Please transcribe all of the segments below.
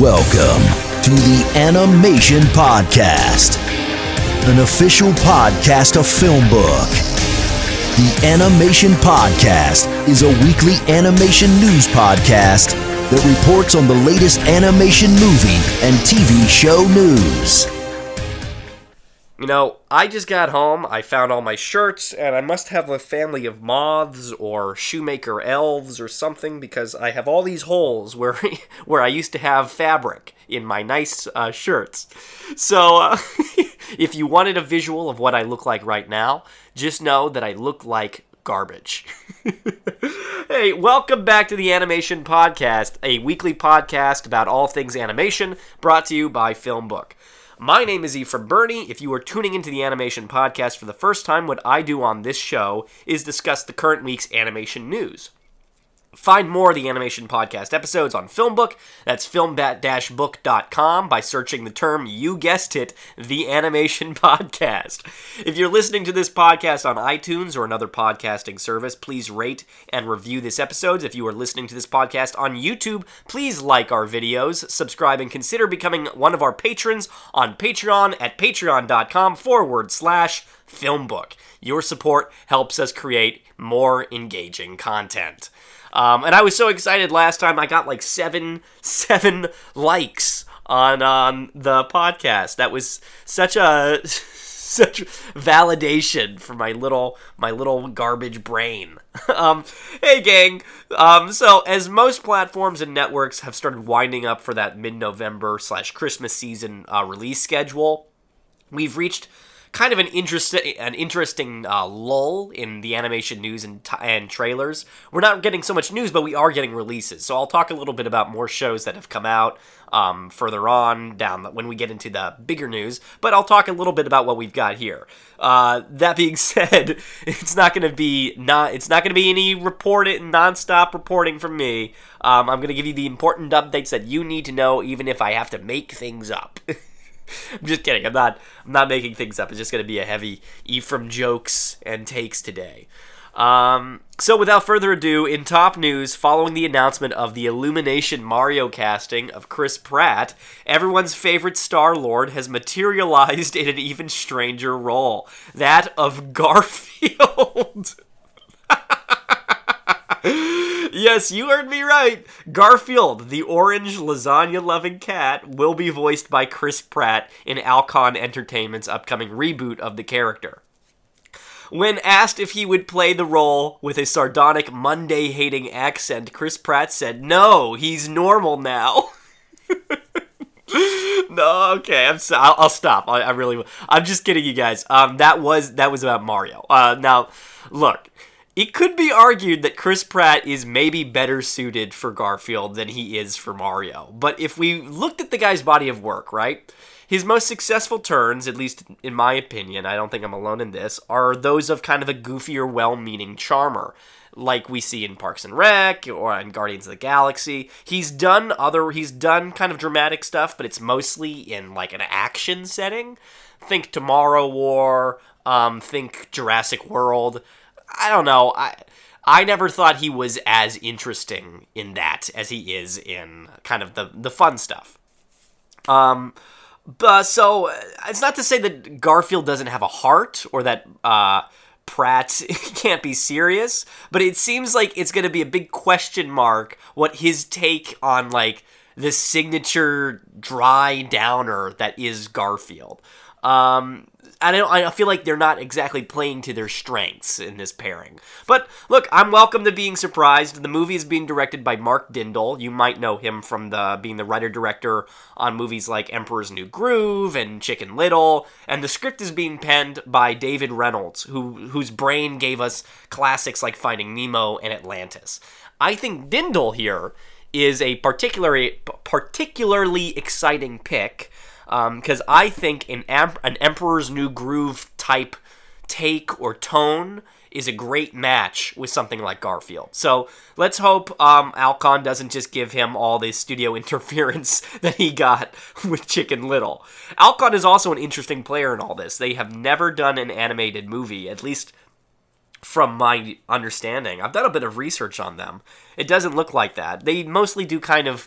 Welcome to the Animation Podcast, an official podcast of Filmbook. The Animation Podcast is a weekly animation news podcast that reports on the latest animation movie and TV show news. You know, I just got home, I found all my shirts, and I must have a family of moths or shoemaker elves or something, because I have all these holes where I used to have fabric in my nice shirts. So, if you wanted a visual of what I look like right now, just know that I look like garbage. Hey, welcome back to the Animation Podcast, a weekly podcast about all things animation, brought to you by Filmbook. My name is Ephraim Birney. If you are tuning into the Animation Podcast for the first time, what I do on this show is discuss the current week's animation news. Find more of the Animation Podcast episodes on Filmbook. That's film-book.com by searching the term, you guessed it, the Animation Podcast. If you're listening to this podcast on iTunes or another podcasting service, please rate and review this episode. If you are listening to this podcast on YouTube, please like our videos, subscribe, and consider becoming one of our patrons on Patreon at patreon.com/Filmbook. Your support helps us create more engaging content. And I was so excited last time. I got like seven likes on the podcast. That was such validation for my little garbage brain. Hey gang. So as most platforms and networks have started winding up for that mid-November / Christmas season release schedule, we've reached kind of an interesting lull in the animation news and trailers. We're not getting so much news, but we are getting releases. So I'll talk a little bit about more shows that have come out further on down when we get into the bigger news. But I'll talk a little bit about what we've got here. That being said, it's not going to be any nonstop reporting from me. I'm going to give you the important updates that you need to know, even if I have to make things up. I'm just kidding. I'm not making things up. It's just going to be a heavy Ephraim jokes and takes today. So without further ado, in top news, following the announcement of the Illumination Mario casting of Chris Pratt, everyone's favorite Star-Lord has materialized in an even stranger role, that of Garfield. Yes, you heard me right. Garfield, the orange lasagna-loving cat, will be voiced by Chris Pratt in Alcon Entertainment's upcoming reboot of the character. When asked if he would play the role with a sardonic, Monday-hating accent, Chris Pratt said, "No, he's normal now." No, okay, I'll stop. I really will. I'm just kidding, you guys. That was about Mario. Now, look. It could be argued that Chris Pratt is maybe better suited for Garfield than he is for Mario. But if we looked at the guy's body of work, right? His most successful turns, at least in my opinion, I don't think I'm alone in this, are those of kind of a goofier, well-meaning charmer, like we see in Parks and Rec or in Guardians of the Galaxy. He's done kind of dramatic stuff, but it's mostly in like an action setting. Think Tomorrow War, think Jurassic World. I don't know. I never thought he was as interesting in that as he is in kind of the fun stuff. But so it's not to say that Garfield doesn't have a heart or that Pratt can't be serious, but it seems like it's going to be a big question mark what his take on like the signature dry downer that is Garfield. I feel like they're not exactly playing to their strengths in this pairing. But look, I'm welcome to being surprised. The movie is being directed by Mark Dindal. You might know him from being the writer-director on movies like Emperor's New Groove and Chicken Little. And the script is being penned by David Reynolds, whose brain gave us classics like Finding Nemo and Atlantis. I think Dindal here is a particularly exciting pick. Because I think an Emperor's New Groove type take or tone is a great match with something like Garfield. So let's hope Alcon doesn't just give him all the studio interference that he got with Chicken Little. Alcon is also an interesting player in all this. They have never done an animated movie, at least from my understanding. I've done a bit of research on them. It doesn't look like that. They mostly do kind of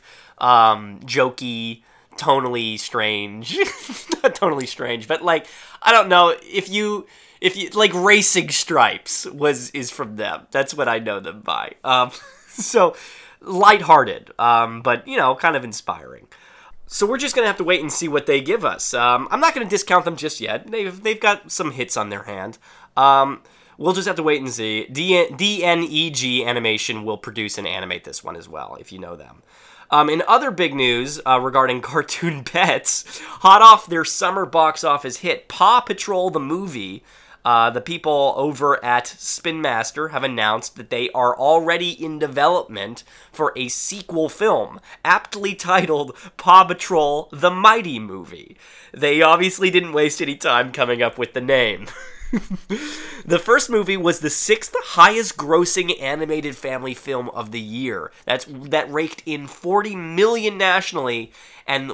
jokey, tonally strange, not tonally strange, but like, I don't know, if you like Racing Stripes is from them. That's what I know them by. So lighthearted, but kind of inspiring. So we're just gonna have to wait and see what they give us. I'm not gonna discount them just yet. They've got some hits on their hand. We'll just have to wait and see. DNEG Animation will produce and animate this one as well, if you know them. In other big news regarding cartoon pets, hot off their summer box office hit, Paw Patrol the movie, the people over at Spin Master have announced that they are already in development for a sequel film, aptly titled Paw Patrol the Mighty Movie. They obviously didn't waste any time coming up with the name. The first movie was the 6th highest grossing animated family film of the year. That raked in $40 million nationally and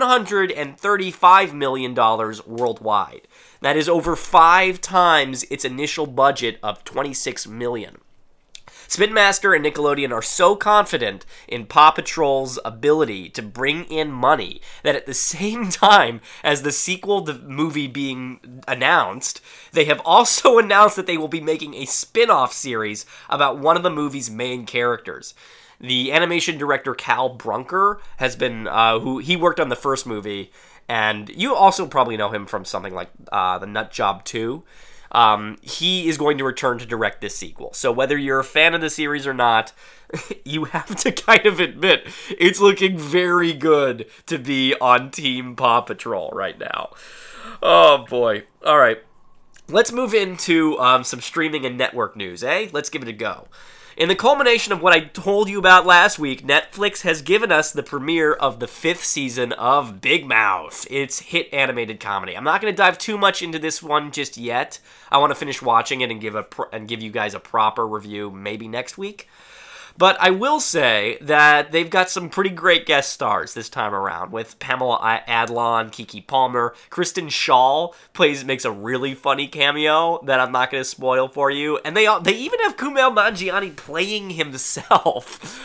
$135 million worldwide. That is over 5 times its initial budget of $26 million. Spin Master and Nickelodeon are so confident in Paw Patrol's ability to bring in money that at the same time as the sequel to the movie being announced, they have also announced that they will be making a spin-off series about one of the movie's main characters. The animation director Cal Brunker has been, he worked on the first movie, and you also probably know him from something like The Nut Job 2. He is going to return to direct this sequel. So whether you're a fan of the series or not, you have to kind of admit it's looking very good to be on Team Paw Patrol right now. Oh boy. All right. Let's move into some streaming and network news, eh? Let's give it a go. In the culmination of what I told you about last week, Netflix has given us the premiere of the 5th season of Big Mouth, its hit animated comedy. I'm not going to dive too much into this one just yet. I want to finish watching it and give you guys a proper review maybe next week. But I will say that they've got some pretty great guest stars this time around, with Pamela Adlon, Keke Palmer. Kristen Schaal makes a really funny cameo that I'm not going to spoil for you. And they even have Kumail Nanjiani playing himself.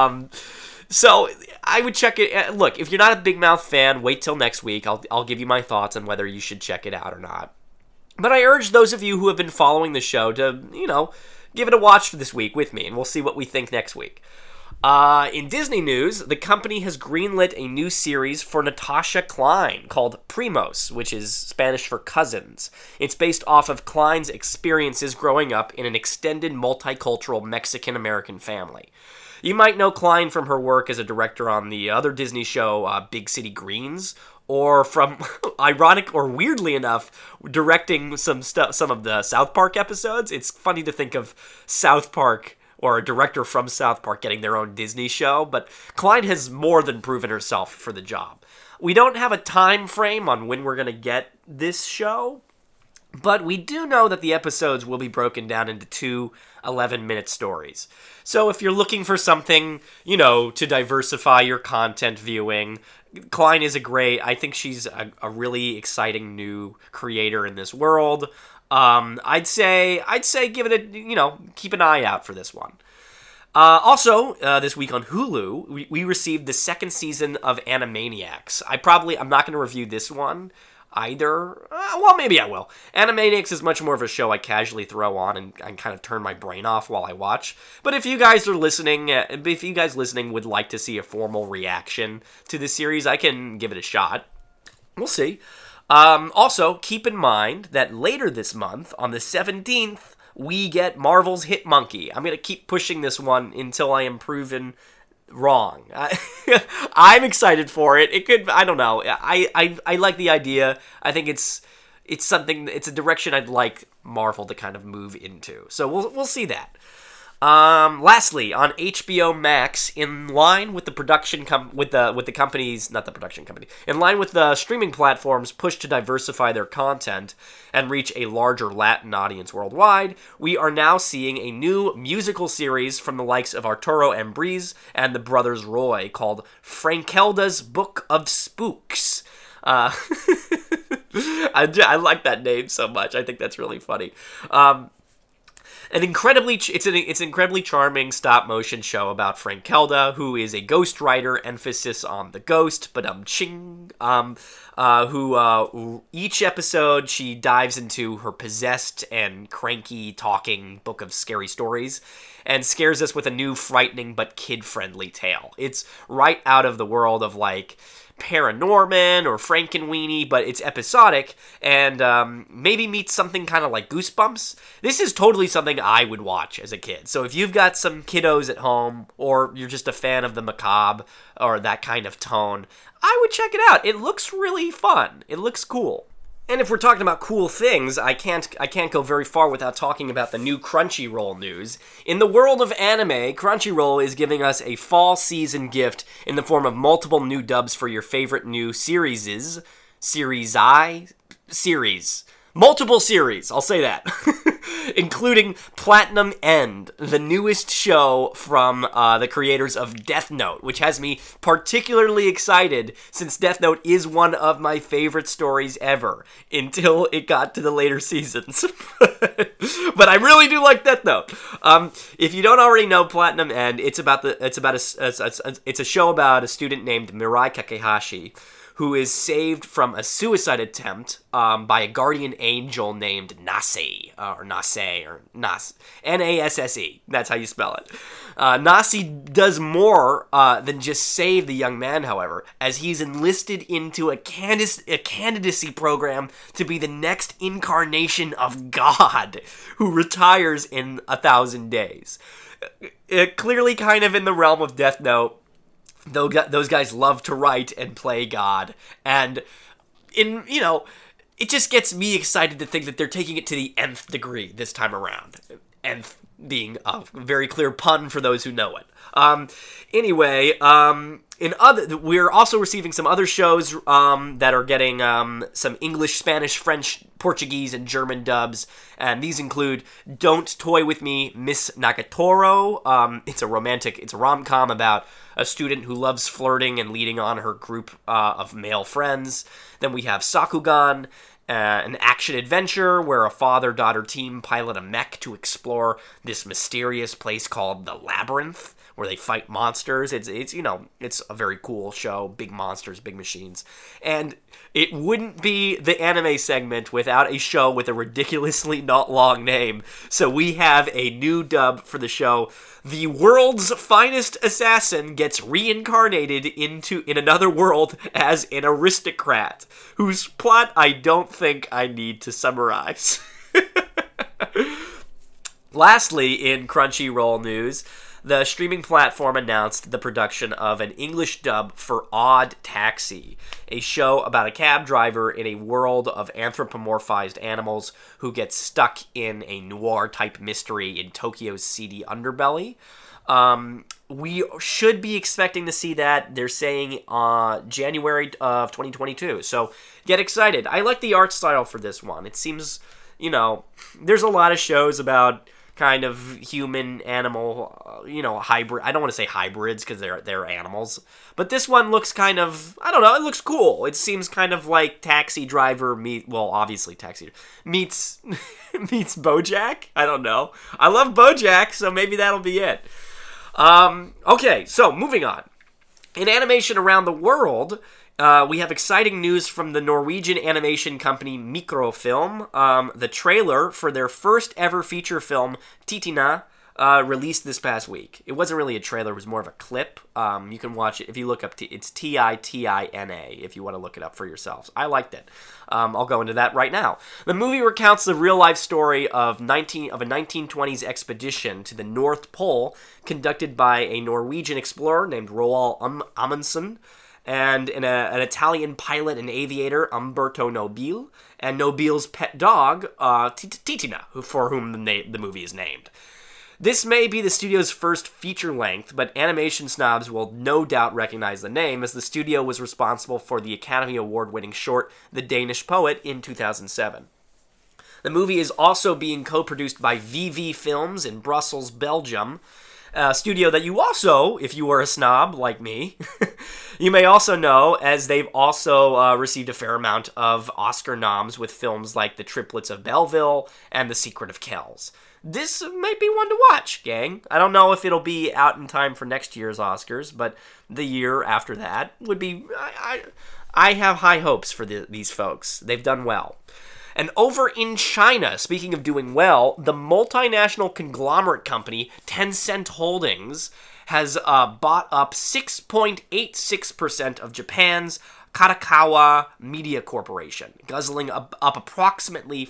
So I would check it. Look, if you're not a Big Mouth fan, wait till next week. I'll give you my thoughts on whether you should check it out or not. But I urge those of you who have been following the show to, give it a watch this week with me, and we'll see what we think next week. In Disney news, the company has greenlit a new series for Natasha Clyne called Primos, which is Spanish for cousins. It's based off of Clyne's experiences growing up in an extended multicultural Mexican-American family. You might know Clyne from her work as a director on the other Disney show, Big City Greens, or from, ironic or weirdly enough, directing some of the South Park episodes. It's funny to think of South Park or a director from South Park getting their own Disney show, but Clyne has more than proven herself for the job. We don't have a time frame on when we're going to get this show, but we do know that the episodes will be broken down into 2 11-minute stories. So if you're looking for something, to diversify your content viewing, Clyne is I think she's a really exciting new creator in this world. I'd say give it a, keep an eye out for this one. Also, this week on Hulu, we received the 2nd season of Animaniacs. I'm not going to review this one either. Well, maybe I will. Animaniacs is much more of a show I casually throw on and kind of turn my brain off while I watch. But if you guys listening would like to see a formal reaction to the series, I can give it a shot. We'll see. Also, keep in mind that later this month, on the 17th, we get Marvel's Hit Monkey. I'm going to keep pushing this one until I am proven wrong. I'm excited for it. It could, I don't know. I like the idea. I think it's a direction I'd like Marvel to kind of move into. So we'll see that. Lastly, on HBO Max, in line with the in line with the streaming platforms' push to diversify their content and reach a larger Latin audience worldwide, we are now seeing a new musical series from the likes of Arturo Ambriz and the brothers Roy called Frankelda's Book of Spooks. I like that name so much. I think that's really funny. It's an incredibly charming stop motion show about Frank Kelda, who is a ghost writer, emphasis on the ghost, but who each episode she dives into her possessed and cranky talking book of scary stories and scares us with a new frightening but kid-friendly tale. It's right out of the world of like Paranorman or Frankenweenie, but it's episodic and maybe meets something kind of like Goosebumps. This is totally something I would watch as a kid. So if you've got some kiddos at home or you're just a fan of the macabre or that kind of tone, I would check it out. It looks really fun. It looks cool. And if we're talking about cool things, I can't go very far without talking about the new Crunchyroll news. In the world of anime, Crunchyroll is giving us a fall season gift in the form of multiple new dubs for your favorite new series. Multiple series, I'll say that. Including Platinum End, the newest show from the creators of Death Note, which has me particularly excited since Death Note is one of my favorite stories ever, until it got to the later seasons. But I really do like Death Note. If you don't already know Platinum End, it's a show about a student named Mirai Kakehashi, who is saved from a suicide attempt by a guardian angel named Nasse, Nasse. That's how you spell it. Nasse does more than just save the young man, however, as he's enlisted into a candidacy program to be the next incarnation of God, who retires in 1,000 days. Clearly kind of in the realm of Death Note. Those guys love to write and play God, and it just gets me excited to think that they're taking it to the nth degree this time around. Nth being a very clear pun for those who know it. We're also receiving some other shows that are getting some English, Spanish, French, Portuguese, and German dubs, and these include Don't Toy With Me, Miss Nagatoro. It's a rom-com about a student who loves flirting and leading on her group of male friends. Then we have Sakugan, an action-adventure where a father-daughter team pilot a mech to explore this mysterious place called the Labyrinth, where they fight monsters. It's a very cool show. Big monsters, big machines. And it wouldn't be the anime segment without a show with a ridiculously not long name. So we have a new dub for the show. The world's finest assassin gets reincarnated in another world as an aristocrat, whose plot I don't think I need to summarize. Lastly, in Crunchyroll news, the streaming platform announced the production of an English dub for Odd Taxi, a show about a cab driver in a world of anthropomorphized animals who get stuck in a noir-type mystery in Tokyo's seedy underbelly. We should be expecting to see that, they're saying, January of 2022. So get excited. I like the art style for this one. It seems, there's a lot of shows about kind of human animal, hybrid. I don't want to say hybrids because they're animals, but this one looks kind of, I don't know, it looks cool. It seems kind of like Taxi Driver meets BoJack. I don't know. I love BoJack, so maybe that'll be it. Okay, so moving on. In animation around the world, we have exciting news from the Norwegian animation company Microfilm. The trailer for their first ever feature film, Titina, released this past week. It wasn't really a trailer, it was more of a clip. You can watch it if you look up, it's Titina, if you want to look it up for yourselves. I liked it. I'll go into that right now. The movie recounts the real-life story of a 1920s expedition to the North Pole conducted by a Norwegian explorer named Roald Amundsen, and an Italian pilot and aviator, Umberto Nobile, and Nobile's pet dog, Titina, for whom the movie is named. This may be the studio's first feature-length, but animation snobs will no doubt recognize the name, as the studio was responsible for the Academy Award-winning short The Danish Poet in 2007. The movie is also being co-produced by VV Films in Brussels, Belgium, a studio that you also, if you were a snob like me, you may also know, as they've also received a fair amount of Oscar noms with films like The Triplets of Belleville and The Secret of Kells. this might be one to watch, gang. I don't know if it'll be out in time for next year's Oscars, but the year after that would be... I have high hopes for these folks. They've done well. And over in China, speaking of doing well, the multinational conglomerate company Tencent Holdings has bought up 6.86% of Japan's Kadokawa Media Corporation, guzzling up approximately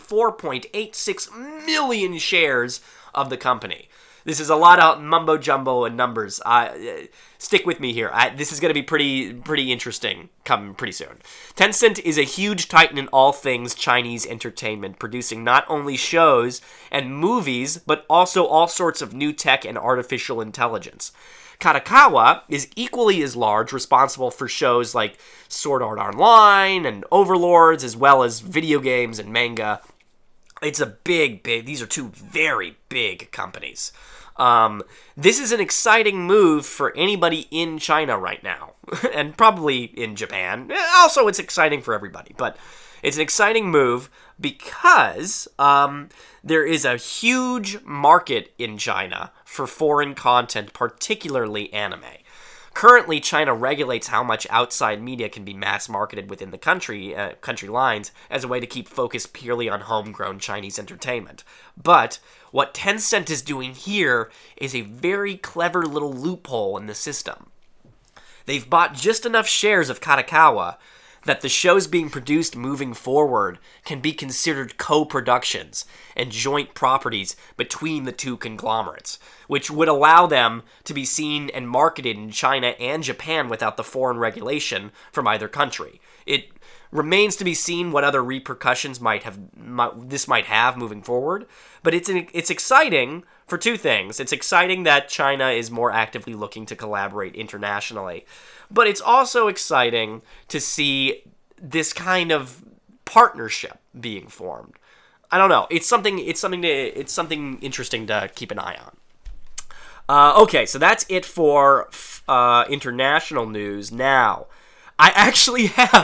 4.86 million shares of the company. This is a lot of mumbo-jumbo and numbers. Stick with me here. This is going to be pretty interesting coming pretty soon. Tencent is a huge titan in all things Chinese entertainment, producing not only shows and movies, but also all sorts of new tech and artificial intelligence. Kadokawa is equally as large, responsible for shows like Sword Art Online and Overlords, as well as video games and manga. It's a big, these are two very big companies. This is an exciting move for anybody in China right now, and probably in Japan. Also, it's exciting for everybody, but it's an exciting move because there is a huge market in China for foreign content, particularly anime. Currently, China regulates how much outside media can be mass-marketed within the country lines as a way to keep focus purely on homegrown Chinese entertainment. But what Tencent is doing here is a very clever little loophole in the system. They've bought just enough shares of Kadokawa that the shows being produced moving forward can be considered co-productions and joint properties between the two conglomerates, which would allow them to be seen and marketed in China and Japan without the foreign regulation from either country. It remains to be seen what other repercussions this might have moving forward, but it's exciting for two things. It's exciting that China is more actively looking to collaborate internationally, but it's also exciting to see this kind of partnership being formed. I don't know. It's something interesting to keep an eye on. Okay, so that's it for international news. Now, I actually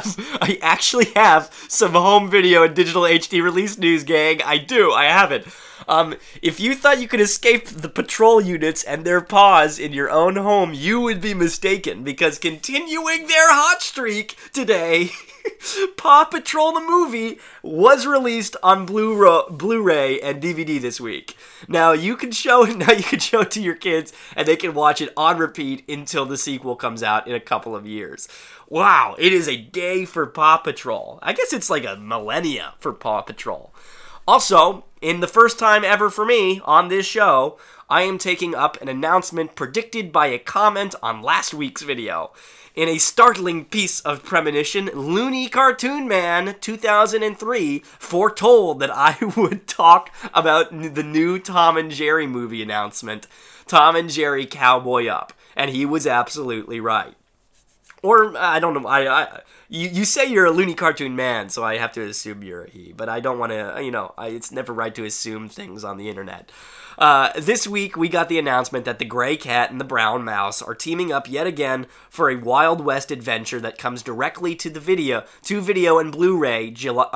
have some home video and digital HD release news, gang. I have it. If you thought you could escape the patrol units and their paws in your own home, you would be mistaken, because continuing their hot streak today, Paw Patrol the movie was released on Blu-ray and DVD this week. Now you can show it to your kids, and they can watch it on repeat until the sequel comes out in a couple of years. Wow, it is a day for Paw Patrol. I guess it's like a millennia for Paw Patrol. Also, in the first time ever for me on this show, I am taking up an announcement predicted by a comment on last week's video. In a startling piece of premonition, Looney Cartoon Man 2003 foretold that I would talk about the new Tom and Jerry movie announcement, Tom and Jerry Cowboy Up, and he was absolutely right. Or, I don't know, you say you're a Looney Cartoon Man, so I have to assume you're a he, but I don't want to, it's never right to assume things on the internet. This week, we got the announcement that the Gray Cat and the Brown Mouse are teaming up yet again for a Wild West adventure that comes directly to video and Blu-ray,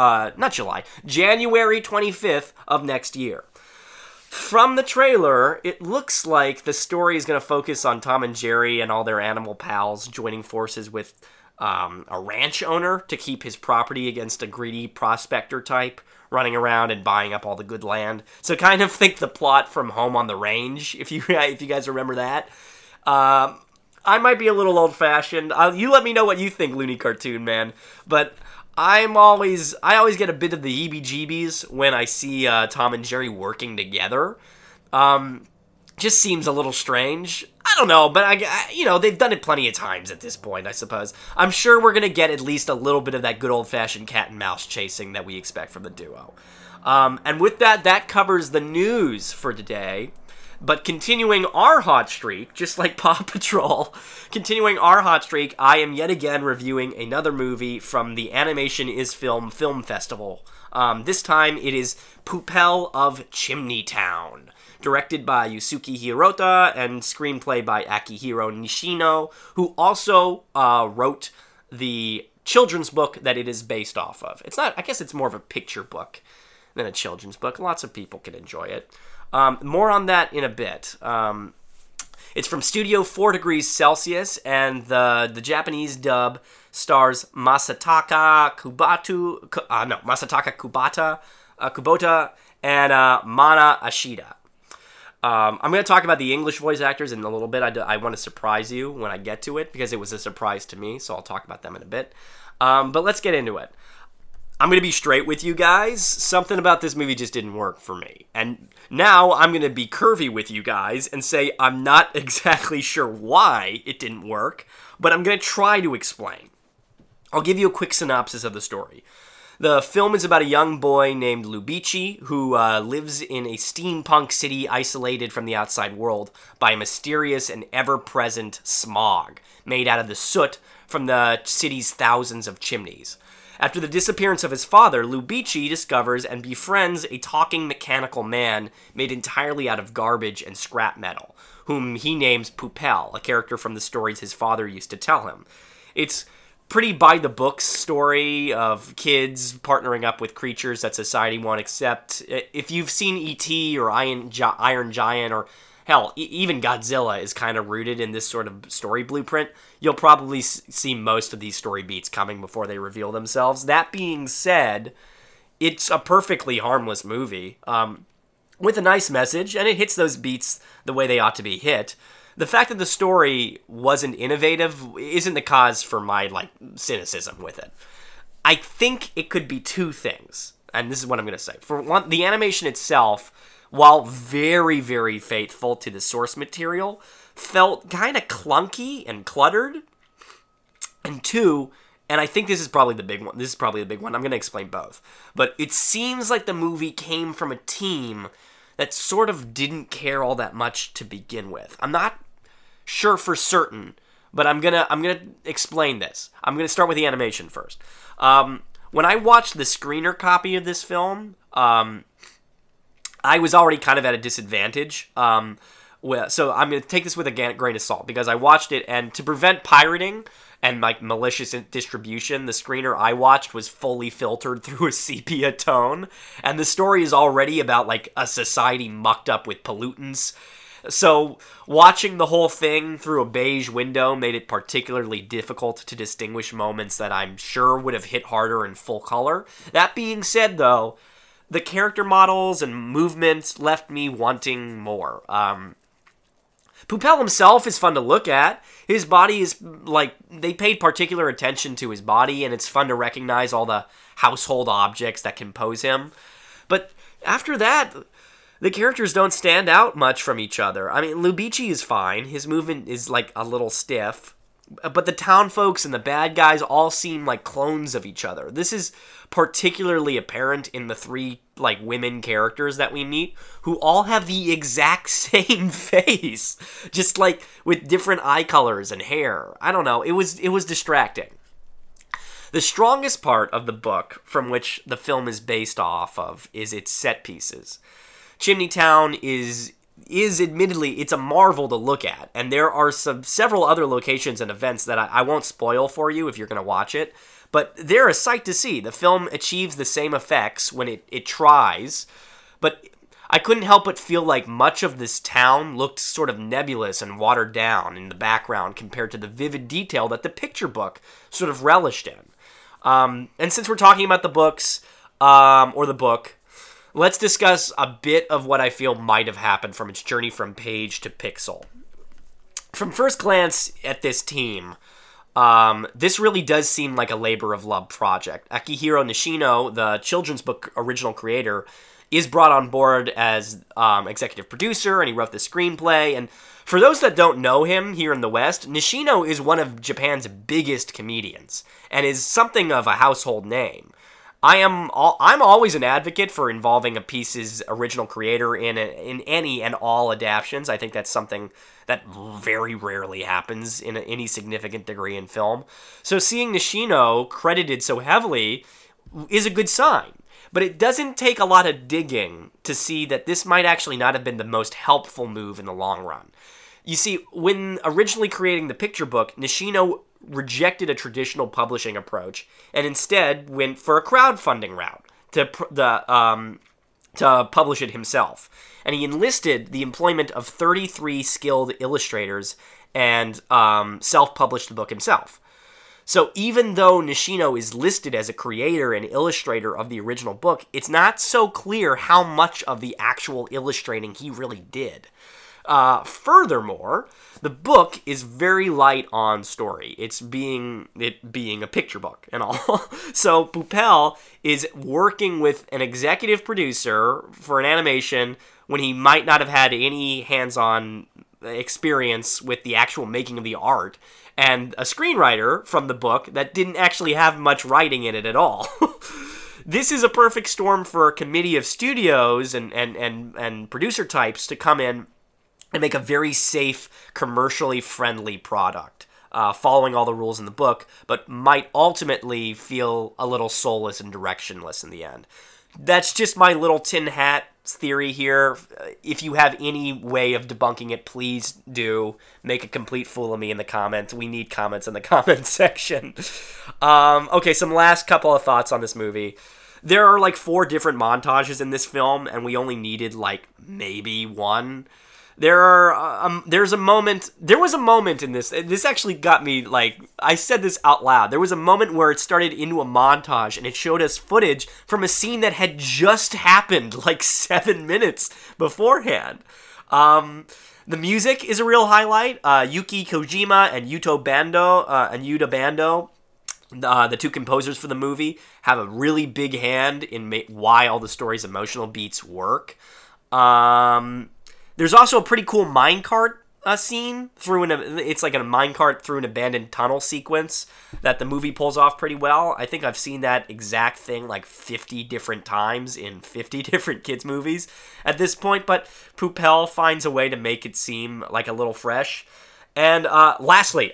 January 25th of next year. From the trailer, it looks like the story is going to focus on Tom and Jerry and all their animal pals joining forces with a ranch owner to keep his property against a greedy prospector type running around and buying up all the good land. So kind of think the plot from Home on the Range, if you guys remember that. I might be a little old-fashioned. You let me know what you think, Looney Cartoon Man. But I always get a bit of the heebie-jeebies when I see Tom and Jerry working together. Just seems a little strange. I don't know, but they've done it plenty of times at this point, I suppose. I'm sure we're going to get at least a little bit of that good old-fashioned cat and mouse chasing that we expect from the duo. And with that covers the news for today. But continuing our hot streak, just like Paw Patrol, I am yet again reviewing another movie from the Animation is Film Festival. This time it is Poopelle of Chimney Town, directed by Yusuke Hirota and screenplay by Akihiro Nishino, who also wrote the children's book that it is based off of. I guess it's more of a picture book than a children's book. Lots of people can enjoy it. More on that in a bit. It's from Studio 4 Degrees Celsius, and the Japanese dub stars Masataka Kubota, and Mana Ashida. I'm going to talk about the English voice actors in a little bit. I want to surprise you when I get to it, because it was a surprise to me, so I'll talk about them in a bit. But let's get into it. I'm going to be straight with you guys. Something about this movie just didn't work for me. And now I'm going to be curvy with you guys and say I'm not exactly sure why it didn't work, but I'm going to try to explain. I'll give you a quick synopsis of the story. The film is about a young boy named Lubici who lives in a steampunk city isolated from the outside world by a mysterious and ever-present smog made out of the soot from the city's thousands of chimneys. After the disappearance of his father, Lubici discovers and befriends a talking mechanical man made entirely out of garbage and scrap metal, whom he names Pupel, a character from the stories his father used to tell him. It's pretty by-the-books story of kids partnering up with creatures that society won't accept. If you've seen E.T. or Iron Giant, or hell, even Godzilla is kind of rooted in this sort of story blueprint, you'll probably see most of these story beats coming before they reveal themselves. That being said, it's a perfectly harmless movie with a nice message, and it hits those beats the way they ought to be hit. The fact that the story wasn't innovative isn't the cause for my, cynicism with it. I think it could be two things, and this is what I'm going to say. For one, the animation itself, while very, very faithful to the source material, felt kind of clunky and cluttered. And two, and I think this is probably the big one. I'm going to explain both. But it seems like the movie came from a team that sort of didn't care all that much to begin with. I'm not sure for certain, but I'm gonna explain this. I'm gonna start with the animation first. When I watched the screener copy of this film, I was already kind of at a disadvantage. So I'm gonna take this with a grain of salt, because I watched it, and to prevent pirating and malicious distribution, the screener I watched was fully filtered through a sepia tone, and the story is already about a society mucked up with pollutants. So watching the whole thing through a beige window made it particularly difficult to distinguish moments that I'm sure would have hit harder in full color. That being said, though, the character models and movements left me wanting more. Pupel himself is fun to look at. His body is, they paid particular attention to his body, and it's fun to recognize all the household objects that compose him. But after that, the characters don't stand out much from each other. I mean, Lubici is fine. His movement is, a little stiff. But the town folks and the bad guys all seem like clones of each other. This is particularly apparent in the three, women characters that we meet, who all have the exact same face. Just, with different eye colors and hair. I don't know. It was distracting. The strongest part of the book, from which the film is based off of, is its set pieces. Chimney Town is admittedly, it's a marvel to look at, and there are several other locations and events that I won't spoil for you if you're going to watch it, but they're a sight to see. The film achieves the same effects when it tries, but I couldn't help but feel like much of this town looked sort of nebulous and watered down in the background compared to the vivid detail that the picture book sort of relished in. And since we're talking about the books, or the book, let's discuss a bit of what I feel might have happened from its journey from page to pixel. From first glance at this team, this really does seem like a labor of love project. Akihiro Nishino, the children's book original creator, is brought on board as executive producer, and he wrote the screenplay. And for those that don't know him here in the West, Nishino is one of Japan's biggest comedians and is something of a household name. I'm always an advocate for involving a piece's original creator in any and all adaptions. I think that's something that very rarely happens in any significant degree in film. So seeing Nishino credited so heavily is a good sign. But it doesn't take a lot of digging to see that this might actually not have been the most helpful move in the long run. You see, when originally creating the picture book, Nishino rejected a traditional publishing approach and instead went for a crowdfunding route to publish it himself. And he enlisted the employment of 33 skilled illustrators and self-published the book himself. So even though Nishino is listed as a creator and illustrator of the original book, it's not so clear how much of the actual illustrating he really did. Furthermore, the book is very light on story. It being a picture book and all. So Puppel is working with an executive producer for an animation when he might not have had any hands-on experience with the actual making of the art, and a screenwriter from the book that didn't actually have much writing in it at all. This is a perfect storm for a committee of studios and producer types to come in and make a very safe, commercially friendly product, following all the rules in the book, but might ultimately feel a little soulless and directionless in the end. That's just my little tin hat theory here. If you have any way of debunking it, please do. Make a complete fool of me in the comments. We need comments in the comments section. Okay, some last couple of thoughts on this movie. There are like 4 different montages in this film, and we only needed like maybe one. There was a moment in this actually got me, like, I said this out loud. There was a moment where it started into a montage, and it showed us footage from a scene that had just happened, like, 7 minutes beforehand. The music is a real highlight. Yuki Kojima and Yuta Bando, the 2 composers for the movie, have a really big hand in why all the story's emotional beats work. There's also a pretty cool minecart scene it's like a minecart through an abandoned tunnel sequence that the movie pulls off pretty well. I think I've seen that exact thing like 50 different times in 50 different kids movies at this point, but Puppel finds a way to make it seem like a little fresh. And lastly,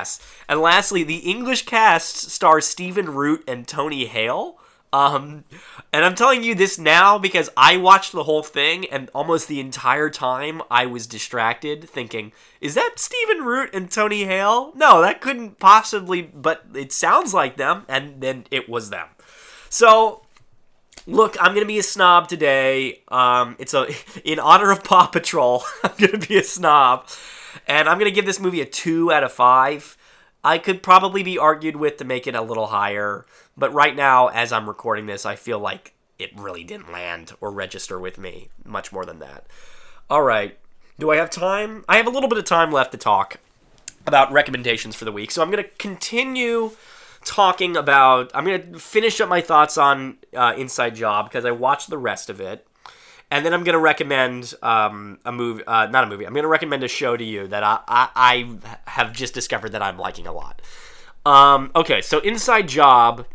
the English cast stars Stephen Root and Tony Hale. And I'm telling you this now because I watched the whole thing, and almost the entire time I was distracted thinking, is that Stephen Root and Tony Hale? No, that couldn't possibly, but it sounds like them, and then it was them. So, look, I'm going to be a snob today. In honor of Paw Patrol, I'm going to be a snob, and I'm going to give this movie a 2 out of 5. I could probably be argued with to make it a little higher, but right now, as I'm recording this, I feel like it really didn't land or register with me much more than that. All right, do I have time? I have a little bit of time left to talk about recommendations for the week, so I'm going to continue talking about... I'm going to finish up my thoughts on Inside Job because I watched the rest of it. And then I'm going to recommend I'm going to recommend a show to you that I have just discovered that I'm liking a lot. Okay, so Inside Job,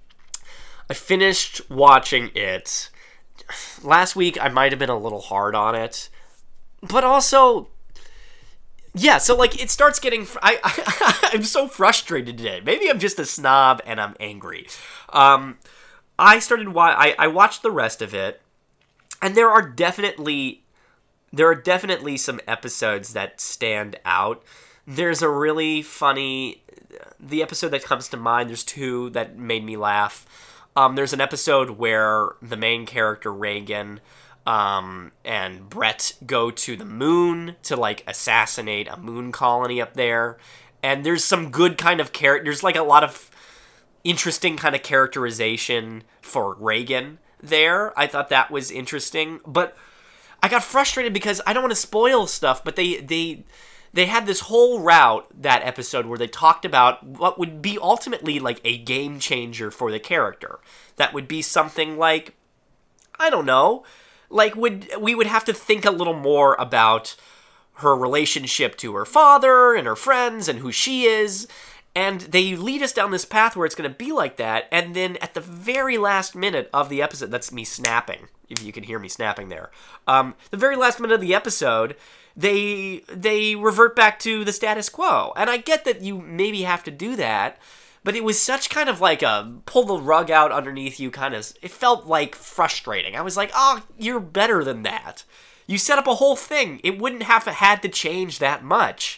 I finished watching it. Last week, I might have been a little hard on it. But also, yeah, so like it starts getting... I'm so frustrated today. Maybe I'm just a snob and I'm angry. I watched the rest of it. And there are definitely some episodes that stand out. There's a really funny... The episode that comes to mind, there's 2 that made me laugh. There's an episode where the main character, Reagan, and Brett go to the moon to, like, assassinate a moon colony up there. And there's some good kind of there's, like, a lot of interesting kind of characterization for Reagan there. I thought that was interesting, but I got frustrated because I don't want to spoil stuff, but they had this whole route, that episode, where they talked about what would be ultimately like a game changer for the character. That would be something like, I don't know, like we would have to think a little more about her relationship to her father and her friends and who she is. And they lead us down this path where it's going to be like that, and then at the very last minute of the episode, that's me snapping, if you can hear me snapping there, the very last minute of the episode, they revert back to the status quo. And I get that you maybe have to do that, but it was such kind of like a pull the rug out underneath you kind of, it felt like frustrating. I was like, oh, you're better than that. You set up a whole thing. It wouldn't have had to change that much.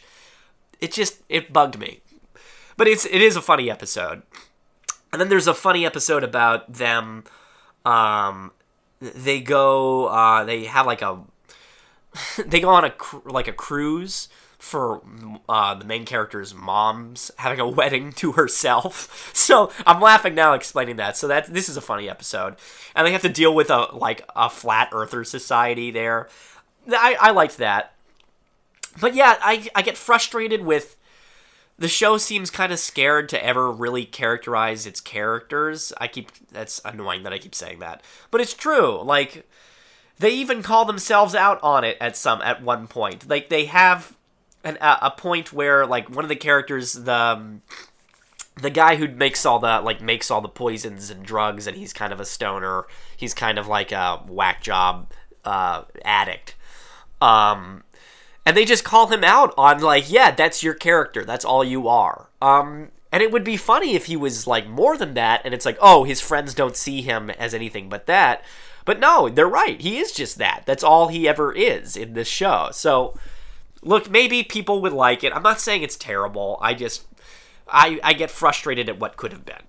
It bugged me. But it is a funny episode. And then there's a funny episode about them they go, they have like they go on a cruise for the main character's mom's having a wedding to herself. So I'm laughing now explaining that. So this is a funny episode, and they have to deal with a flat earther society there. I liked that, but yeah, I get frustrated with the show. Seems kind of scared to ever really characterize its characters. That's annoying that I keep saying that, but it's true. Like, they even call themselves out on it at one point. Like, they have a point where, like, one of the characters, the guy who makes all the poisons and drugs, and he's kind of a stoner. He's kind of like a whack job addict. And they just call him out on, like, yeah, that's your character. That's all you are. And it would be funny if he was, like, more than that, and it's like, oh, his friends don't see him as anything but that. But no, they're right. He is just that. That's all he ever is in this show. So, look, maybe people would like it. I'm not saying it's terrible. I get frustrated at what could have been.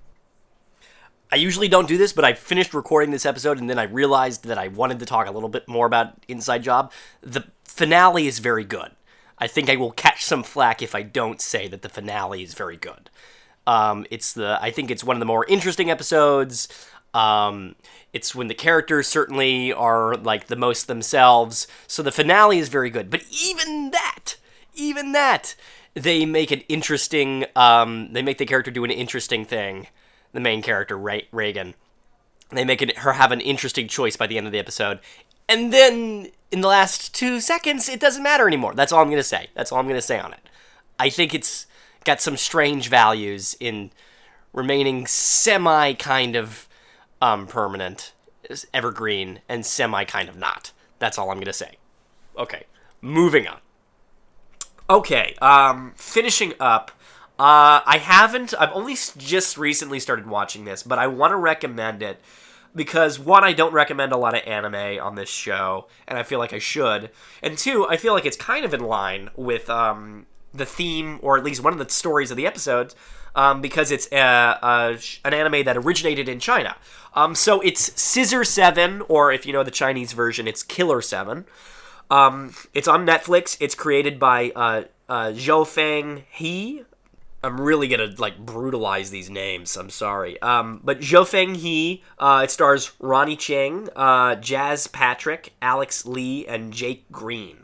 I usually don't do this, but I finished recording this episode, and then I realized that I wanted to talk a little bit more about Inside Job. The finale is very good. I think I will catch some flack if I don't say that the finale is very good. I think it's one of the more interesting episodes. It's when the characters certainly are, like, the most themselves, so the finale is very good. But even that, they make it interesting, they make the character do an interesting thing, the main character, Reagan. They make her have an interesting choice by the end of the episode, and then, in the last 2 seconds, it doesn't matter anymore. That's all I'm going to say. That's all I'm going to say on it. I think it's got some strange values in remaining semi kind of permanent, evergreen, and semi kind of not. That's all I'm going to say. Okay, moving on. Okay, finishing up. I've only just recently started watching this, but I want to recommend it because, one, I don't recommend a lot of anime on this show, and I feel like I should, and two, I feel like it's kind of in line with the theme, or at least one of the stories of the episodes, because it's an anime that originated in China. So it's Scissor 7, or if you know the Chinese version, it's Killer 7. It's on Netflix. It's created by Zhou Feng He. I'm really gonna, like, brutalize these names. I'm sorry. But Zhou Feng He. It stars Ronnie Cheng, Jazz Patrick, Alex Lee, and Jake Green.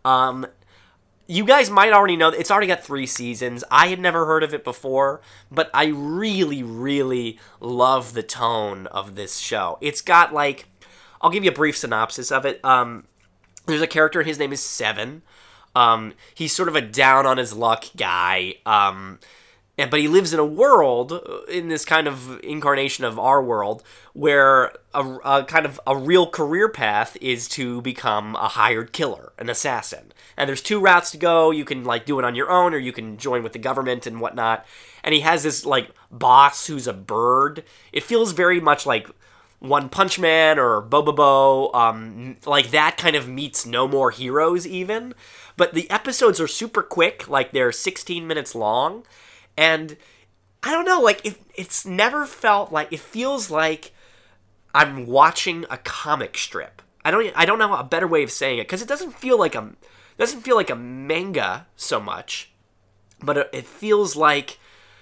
You guys might already know that it's already got 3 seasons. I had never heard of it before, but I really, really love the tone of this show. It's got, like, I'll give you a brief synopsis of it. There's a character, his name is Seven. He's sort of a down-on-his-luck guy, but he lives in a world, in this kind of incarnation of our world, where a kind of a real career path is to become a hired killer, an assassin. And there's 2 routes to go. You can, like, do it on your own, or you can join with the government and whatnot. And he has this, like, boss who's a bird. It feels very much like One Punch Man or Bobobo, like that kind of meets No More Heroes even. But the episodes are super quick, like they're 16 minutes long. And I don't know, like it's never felt like, it feels like I'm watching a comic strip. I don't know a better way of saying it, because it doesn't feel like a manga so much, but it feels like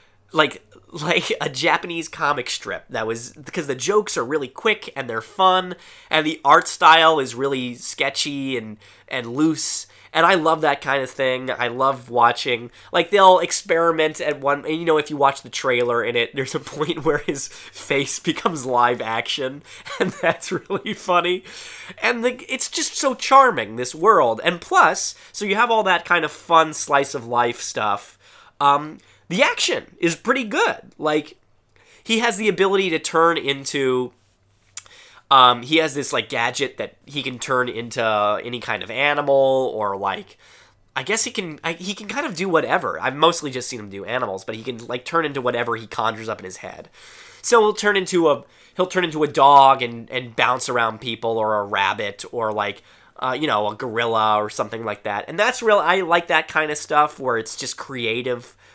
a Japanese comic strip that was, because the jokes are really quick and they're fun, and the art style is really sketchy and loose, and I love that kind of thing. I love watching, like, they'll experiment at one, and you know, if you watch the trailer in it, there's a point where his face becomes live action, and that's really funny, and it's just so charming, this world, and plus, so you have all that kind of fun slice of life stuff. The action is pretty good. Like, he has the ability to turn into, he has this, like, gadget that he can turn into any kind of animal, or, like, I guess he can kind of do whatever. I've mostly just seen him do animals, but he can, like, turn into whatever he conjures up in his head. So he'll turn into a dog and bounce around people, or a rabbit, or, like, a gorilla or something like that. And that's real. I like that kind of stuff where it's just creative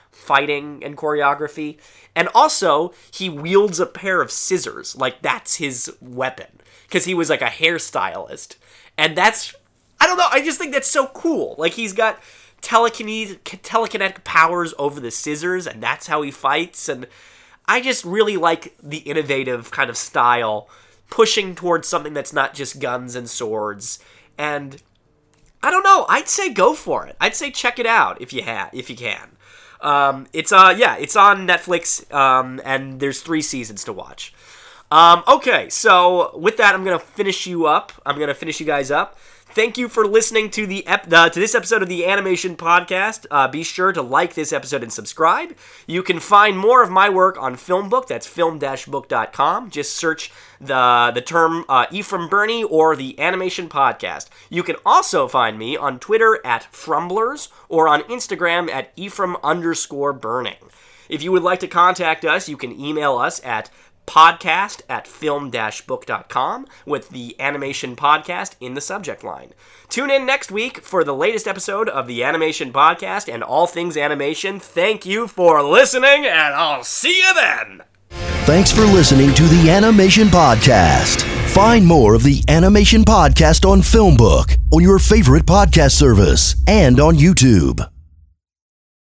fighting and choreography. And also, he wields a pair of scissors. Like, that's his weapon. Because he was like a hairstylist. And that's, I don't know, I just think that's so cool. Like, he's got telekinetic powers over the scissors, and that's how he fights. And I just really like the innovative kind of style, pushing towards something that's not just guns and swords. And I don't know, I'd say go for it. I'd say check it out if you can. It's on Netflix, and there's 3 seasons to watch. Okay, so with that, I'm gonna finish you guys up. Thank you for listening to this episode of the Animation Podcast. Be sure to like this episode and subscribe. You can find more of my work on Filmbook. That's film-book.com. Just search the term Ephraim Bernie or the Animation Podcast. You can also find me on Twitter at Frumblers or on Instagram at Ephraim_Burning. If you would like to contact us, you can email us at podcast@film-book.com with the Animation Podcast in the subject line. Tune in next week for the latest episode of the Animation Podcast and all things animation. Thank you for listening, and I'll see you then! Thanks for listening to the Animation Podcast. Find more of the Animation Podcast on Filmbook, on your favorite podcast service, and on YouTube.